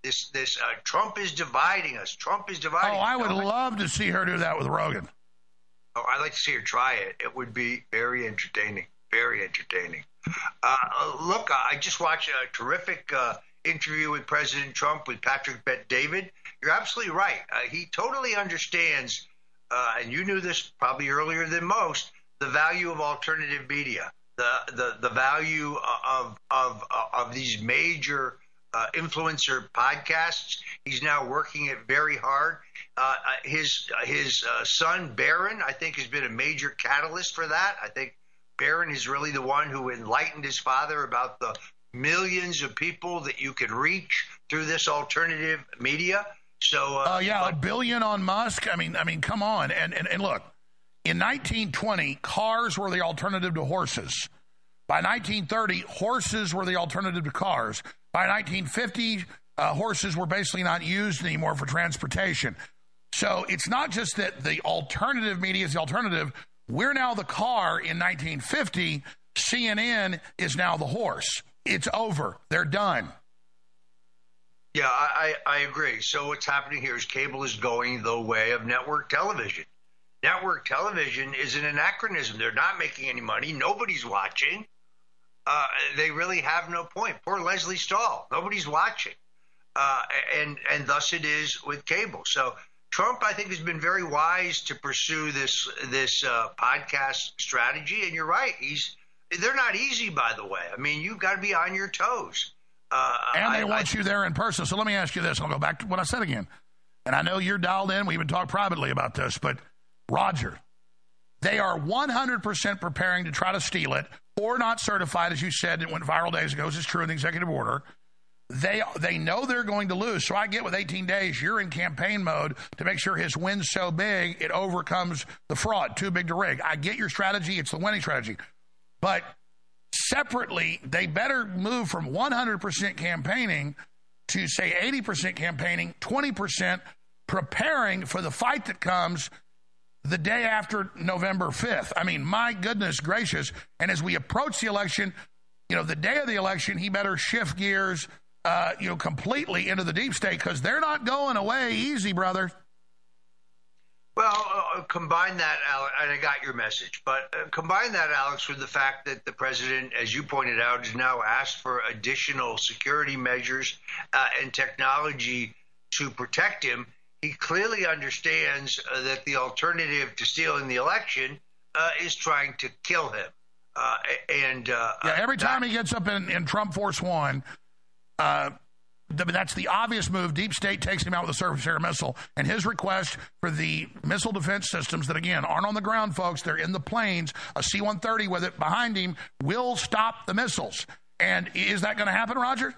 This, this uh, Trump is dividing us. Trump is dividing Oh, us. I would No, love to see her do that with Rogan. Oh, I'd like to see her try it. It would be very entertaining. Very entertaining. Uh, look, I just watched a terrific uh, interview with President Trump with Patrick Bet-David. You're absolutely right. Uh, he totally understands, uh, and you knew this probably earlier than most, the value of alternative media, the the, the value of of of these major uh, influencer podcasts. He's now working it very hard. Uh, his his uh, son Barron, I think, has been a major catalyst for that. I think Barron is really the one who enlightened his father about the millions of people that you can reach through this alternative media. So, uh, uh, yeah, but- a billion on Musk. I mean, I mean, come on. And, and and look, in nineteen twenty, cars were the alternative to horses. By nineteen thirty, horses were the alternative to cars. By nineteen fifty, uh, horses were basically not used anymore for transportation. So it's not just that the alternative media is the alternative. We're now the car in nineteen fifty. C N N is now the horse. It's over. They're done. Yeah, I, I agree. So what's happening here is cable is going the way of network television. Network television is an anachronism. They're not making any money. Nobody's watching. Uh, they really have no point. Poor Leslie Stahl. Nobody's watching. Uh, and, and thus it is with cable. So Trump, I think, has been very wise to pursue this this uh, podcast strategy. And you're right. He's they're not easy, by the way. I mean, you've got to be on your toes. Uh, And they I, want I, you there in person. So let me ask you this. I'll go back to what I said again. And I know you're dialed in. We even talked privately about this. But, Roger, they are one hundred percent preparing to try to steal it or not certified, as you said. It went viral days ago. This is true in the executive order. They they know they're going to lose. So I get with eighteen days, you're in campaign mode to make sure his win's so big it overcomes the fraud. Too big to rig. I get your strategy. It's the winning strategy. But separately, they better move from one hundred percent campaigning to, say, eighty percent campaigning, twenty percent preparing for the fight that comes the day after November fifth. I mean, my goodness gracious. And as we approach the election, you know, the day of the election, he better shift gears, uh, you know, completely into the deep state because they're not going away easy, brother. Well, uh, combine that, Alex, and I got your message, but uh, combine that, Alex, with the fact that the president, as you pointed out, has now asked for additional security measures uh, and technology to protect him. He clearly understands uh, that the alternative to stealing the election uh, is trying to kill him. Uh, and uh, Yeah, every time that, he gets up in, in Trump Force One, uh, th- that's the obvious move. Deep State takes him out with a surface air missile. And his request for the missile defense systems that, again, aren't on the ground, folks, they're in the planes, a C one thirty with it behind him, will stop the missiles. And is that going to happen, Roger?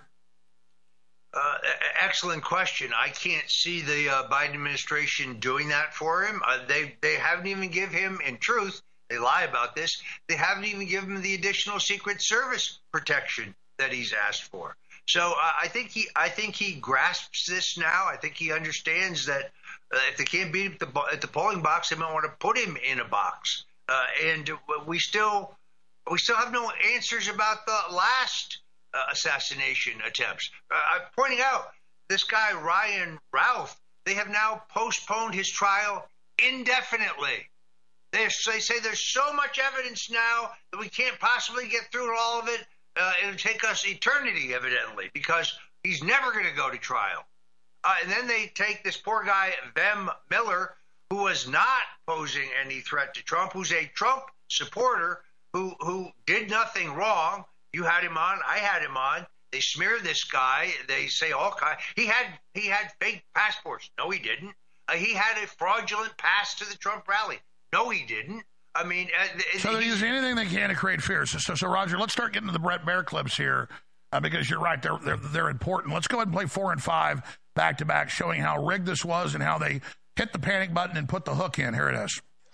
Uh, excellent question. I can't see the uh, Biden administration doing that for him. Uh, they they haven't even give him, in truth, they lie about this, they haven't even given him the additional Secret Service protection that he's asked for. So uh, I think he I think he grasps this now. I think he understands that uh, if they can't beat him at the, at the polling box, they might want to put him in a box. Uh, and we still we still have no answers about the last Uh, assassination attempts. Uh, I'm pointing out this guy, Ryan Ralph, they have now postponed his trial indefinitely. They, they say there's so much evidence now that we can't possibly get through all of it. Uh, it'll take us eternity, evidently, because he's never going to go to trial. Uh, and then they take this poor guy, Vem Miller, who was not posing any threat to Trump, who's a Trump supporter who who did nothing wrong. You had him on. I had him on. They smear this guy. They say all kinds. He had he had fake passports. No, he didn't. Uh, he had a fraudulent pass to the Trump rally. No, he didn't. I mean, uh, so they're using anything they can to create fear. So, so, so Roger, let's start getting to the Brett Baer clips here uh, because you're right. They're, they're they're important. Let's go ahead and play four and five back to back, showing how rigged this was and how they hit the panic button and put the hook in. Here it is.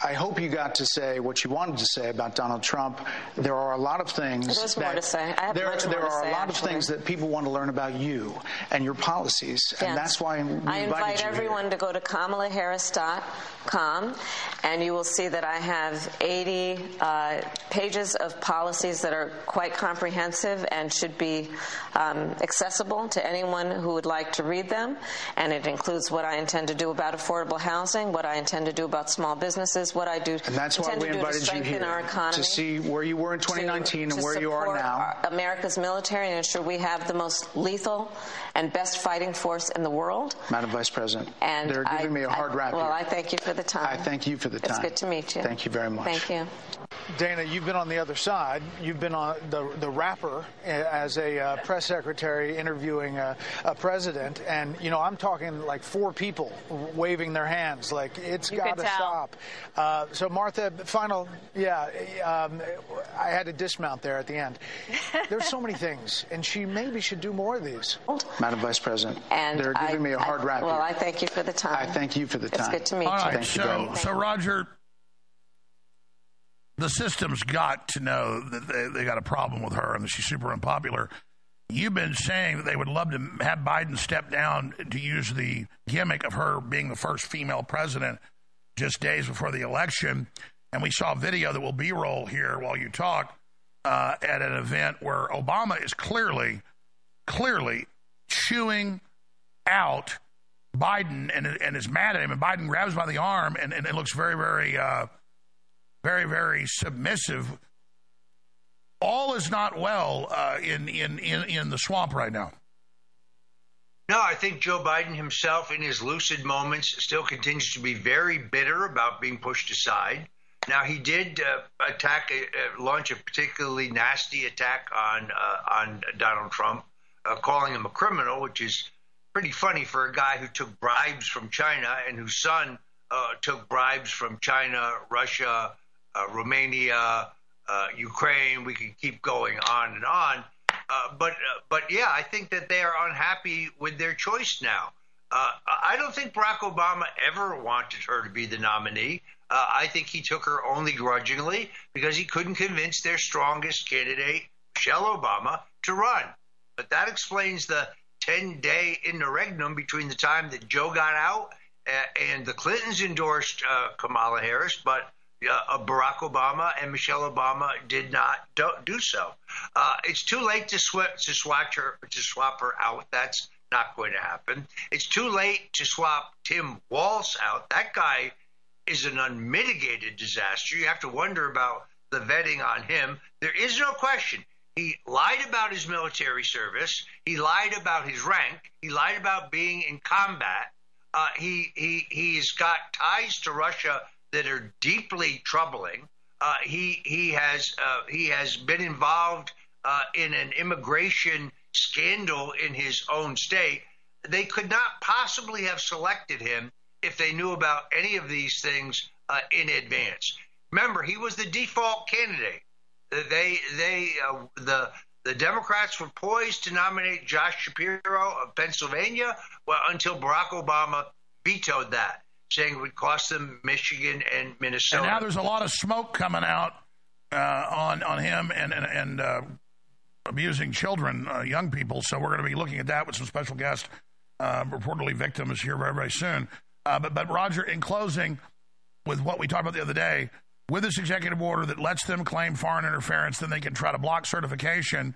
I hope you got to say what you wanted to say about Donald Trump. There are a lot of things There's that more to say. I have there, much more there to are say, a lot actually. of things that people want to learn about you and your policies, Yes. and that's why we I invited invite you everyone here. to go to kamala harris dot com, and you will see that I have eighty uh, pages of policies that are quite comprehensive and should be um, accessible to anyone who would like to read them. And it includes what I intend to do about affordable housing, what I intend to do about small businesses, what I do And that's why intend we to do to invited you strengthen here our economy, to see where you were in twenty nineteen to- and to where you are support now. our- America's military and ensure we have the most lethal and best fighting force in the world. Madam Vice President, And they're giving I, me a hard I, rap Well, here. I thank you for the time. I thank you for the time. It's good to meet you. Thank you very much. Thank you. Dana, you've been on the other side. You've been on the the rapper as a uh, press secretary interviewing a, a president, and you know I'm talking like four people waving their hands, like it's You got could to tell. stop. Uh, so Martha, final, yeah, um, I had to dismount there at the end. There's so many things, and she maybe should do more of these. Madam Vice President, And they're giving I, me a hard I, rap Well, here. I thank you for the time. I thank you for the time. It's good to meet All you. right, Thank you very so, much. so Roger, the system's got to know that they, they got a problem with her and that she's super unpopular. You've been saying that they would love to have Biden step down to use the gimmick of her being the first female president just days before the election. And we saw a video that will B-roll here while you talk uh, at an event where Obama is clearly, clearly chewing out Biden and, and is mad at him. And Biden grabs him by the arm and, and it looks very, very... Uh, very, very submissive. All is not well uh, in, in, in, in the swamp right now. No, I think Joe Biden himself, in his lucid moments, still continues to be very bitter about being pushed aside. Now, he did uh, attack, uh, launch a particularly nasty attack on uh, on Donald Trump, uh, calling him a criminal, which is pretty funny for a guy who took bribes from China and whose son uh, took bribes from China, Russia, Uh, Romania, uh, Ukraine. We can keep going on and on. Uh, but, uh, but yeah, I think that they are unhappy with their choice now. Uh, I don't think Barack Obama ever wanted her to be the nominee. Uh, I think he took her only grudgingly because he couldn't convince their strongest candidate, Michelle Obama, to run. But that explains the ten-day interregnum between the time that Joe got out uh, and the Clintons endorsed uh, Kamala Harris, but Uh, Barack Obama and Michelle Obama did not do, do so. Uh, it's too late to, sw- to swap her to swap her out. That's not going to happen. It's too late to swap Tim Walz out. That guy is an unmitigated disaster. You have to wonder about the vetting on him. There is no question. He lied about his military service. He lied about his rank. He lied about being in combat. Uh, he he he's got ties to Russia that are deeply troubling. Uh, he he has uh, he has been involved uh, in an immigration scandal in his own state. They could not possibly have selected him if they knew about any of these things uh, in advance. Remember, he was the default candidate. They they uh, the the Democrats were poised to nominate Josh Shapiro of Pennsylvania, well, until Barack Obama vetoed that, saying it would cost them Michigan and Minnesota. And now there's a lot of smoke coming out uh, on on him and and, and uh, abusing children, uh, young people. So we're going to be looking at that with some special guests, uh, reportedly victims, here very very soon. Uh, but but Roger, in closing, with what we talked about the other day, with this executive order that lets them claim foreign interference, then they can try to block certification.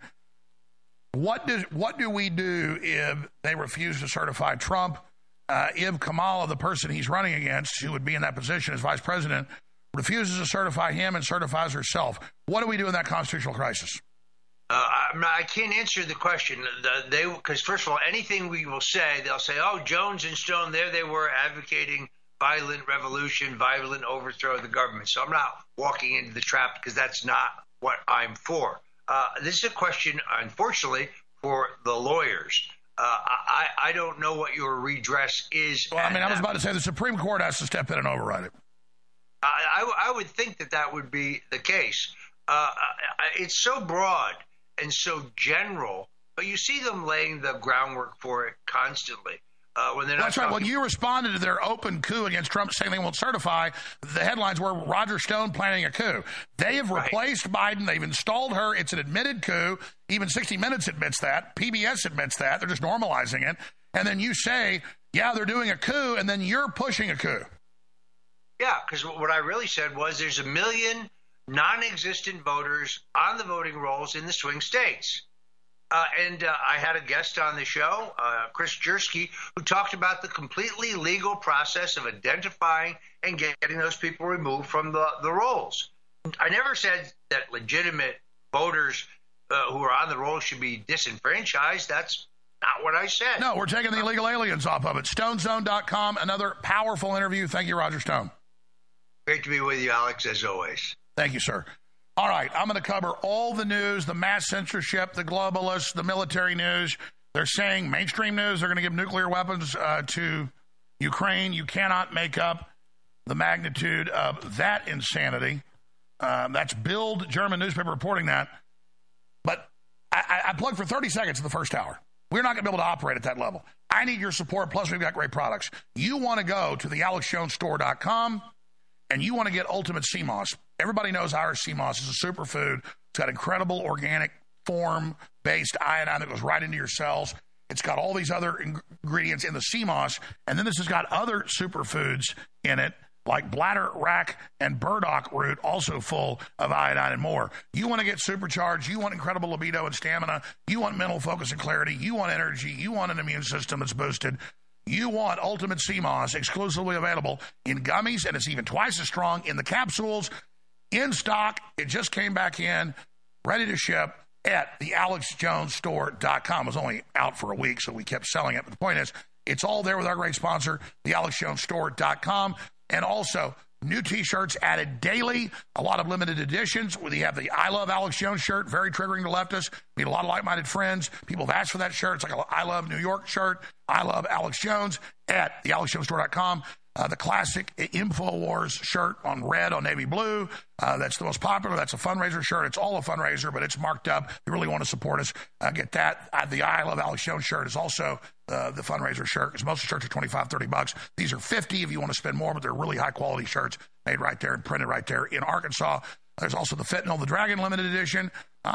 What does what do we do if they refuse to certify Trump? Uh, if Kamala, the person he's running against, who would be in that position as vice president, refuses to certify him and certifies herself, what do we do in that constitutional crisis? Uh, I'm not, I can't answer the question. The, they because first of all, anything we will say, they'll say, "Oh, Jones and Stone, there they were advocating violent revolution, violent overthrow of the government." So I'm not walking into the trap because that's not what I'm for. Uh, this is a question, unfortunately, for the lawyers. Uh, I, I don't know what your redress is. Well, I mean, I was about to say the Supreme Court has to step in and override it. I, I, I would think that that would be the case. Uh, it's so broad and so general, but you see them laying the groundwork for it constantly. Uh, when they're not That's right. talking- When you responded to their open coup against Trump saying they won't certify, the headlines were Roger Stone planning a coup. They have replaced right. Biden. They've installed her. It's an admitted coup. Even sixty minutes admits that. P B S admits that. They're just normalizing it. And then you say, yeah, they're doing a coup, and then you're pushing a coup. Yeah, because what I really said was there's a million non-existent voters on the voting rolls in the swing states. Uh, and uh, I had a guest on the show, uh, Chris Jersky, who talked about the completely legal process of identifying and getting those people removed from the, the rolls. I never said that legitimate voters uh, who are on the rolls should be disenfranchised. That's not what I said. No, we're taking the illegal aliens off of it. Stone Zone dot com, another powerful interview. Thank you, Roger Stone. Great to be with you, Alex, as always. Thank you, sir. All right, I'm going to cover all the news, the mass censorship, the globalists, the military news. They're saying mainstream news, they're going to give nuclear weapons uh, to Ukraine. You cannot make up the magnitude of that insanity. Um, that's Bild, German newspaper, reporting that. But I, I, I plugged for thirty seconds in the first hour. We're not going to be able to operate at that level. I need your support, plus we've got great products. You want to go to the alex jones store dot com, and you want to get Ultimate C M O S. Everybody knows Irish sea moss is a superfood. It's got incredible organic form-based iodine that goes right into your cells. It's got all these other ingredients in the sea moss, and then this has got other superfoods in it, like bladder wrack and burdock root, also full of iodine and more. You want to get supercharged. You want incredible libido and stamina. You want mental focus and clarity. You want energy. You want an immune system that's boosted. You want Ultimate C M O S, exclusively available in gummies, and it's even twice as strong in the capsules. In stock, it just came back in, ready to ship at the alex jones store dot com. It was only out for a week, so we kept selling it. But the point is, it's all there with our great sponsor, the alex jones store dot com. And also, new T-shirts added daily, a lot of limited editions. We have the I Love Alex Jones shirt, very triggering to leftists. We have a lot of like-minded friends. People have asked for that shirt. It's like a I Love New York shirt, I Love Alex Jones at the alex jones store dot com. Uh, the classic InfoWars shirt on red on navy blue. Uh, that's the most popular. That's a fundraiser shirt. It's all a fundraiser, but it's marked up. If you really want to support us, uh, get that. Uh, the I Love Alex Jones shirt is also uh, the fundraiser shirt, because most of the shirts are twenty-five, thirty bucks. These are fifty if you want to spend more, but they're really high-quality shirts made right there and printed right there in Arkansas. There's also the Fentanyl the Dragon limited edition.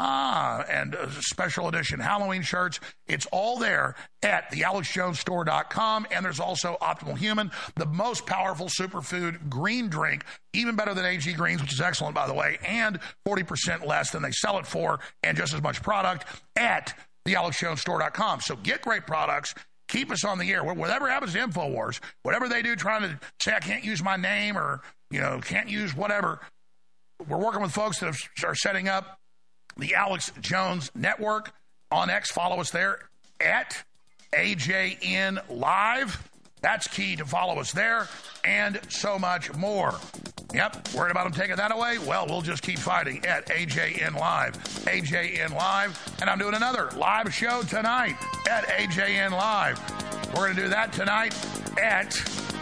Ah, and a special edition Halloween shirts. It's all there at the alex jones store dot com. And there's also Optimal Human, the most powerful superfood green drink, even better than A G Greens, which is excellent, by the way, and forty percent less than they sell it for, and just as much product at the alex jones store dot com. So get great products. Keep us on the air. Whatever happens to InfoWars, whatever they do trying to say I can't use my name or, you know, can't use whatever, we're working with folks that have, are setting up the Alex Jones Network on X. Follow us there at A J N Live. That's key to follow us there, and so much more. Yep, worried about them taking that away? Well, we'll just keep fighting at A J N Live. A J N Live, and I'm doing another live show tonight at A J N Live. We're going to do that tonight at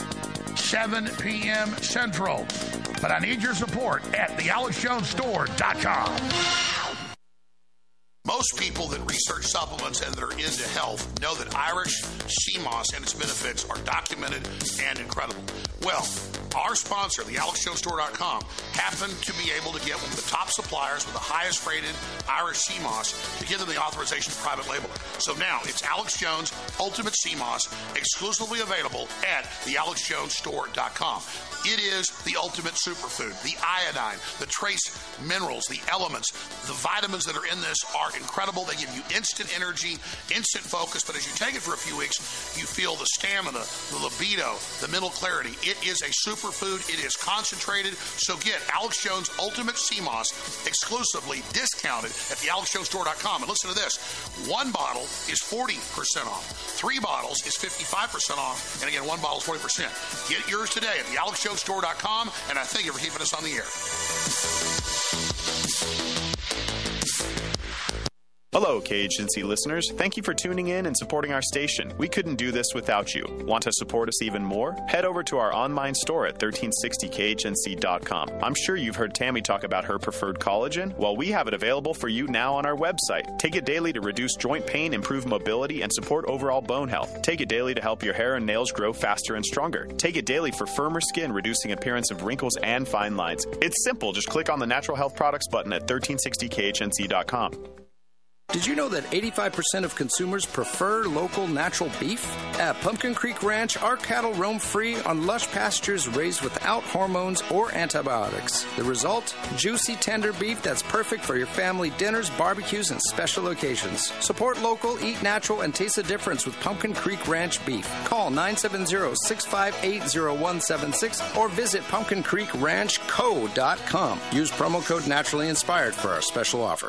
seven p.m. Central. But I need your support at the alex jones store dot com. Most people that research supplements and that are into health know that Irish sea moss and its benefits are documented and incredible. Well, our sponsor, the alex jones store dot com, happened to be able to get one of the top suppliers with the highest rated Irish sea moss to give them the authorization for private label. So now it's Alex Jones Ultimate Sea Moss, exclusively available at the alex jones store dot com. It is the ultimate superfood. The iodine, the trace minerals, the elements, the vitamins that are in this are incredible. They give you instant energy, instant focus, but as you take it for a few weeks, you feel the stamina, the libido, the mental clarity. It is a superfood. It is concentrated. So get Alex Jones Ultimate Sea Moss exclusively discounted at the alex jones store dot com. And listen to this. One bottle is forty percent off. Three bottles is fifty-five percent off. And again, one bottle is forty percent. Get yours today at the alex jones store dot com. And I thank you for keeping us on the air. Hello, K Agency listeners. Thank you for tuning in and supporting our station. We couldn't do this without you. Want to support us even more? Head over to our online store at thirteen sixty K H N C dot com. I'm sure you've heard Tammy talk about her preferred collagen. Well, we have it available for you now on our website. Take it daily to reduce joint pain, improve mobility, and support overall bone health. Take it daily to help your hair and nails grow faster and stronger. Take it daily for firmer skin, reducing appearance of wrinkles and fine lines. It's simple. Just click on the Natural Health Products button at thirteen sixty K H N C dot com. Did you know that eighty-five percent of consumers prefer local natural beef? At Pumpkin Creek Ranch, our cattle roam free on lush pastures raised without hormones or antibiotics. The result? Juicy, tender beef that's perfect for your family dinners, barbecues, and special occasions. Support local, eat natural, and taste the difference with Pumpkin Creek Ranch beef. Call nine seven zero, six five eight, zero one seven six or visit pumpkin creek ranch co dot com. Use promo code Naturally Inspired for our special offer.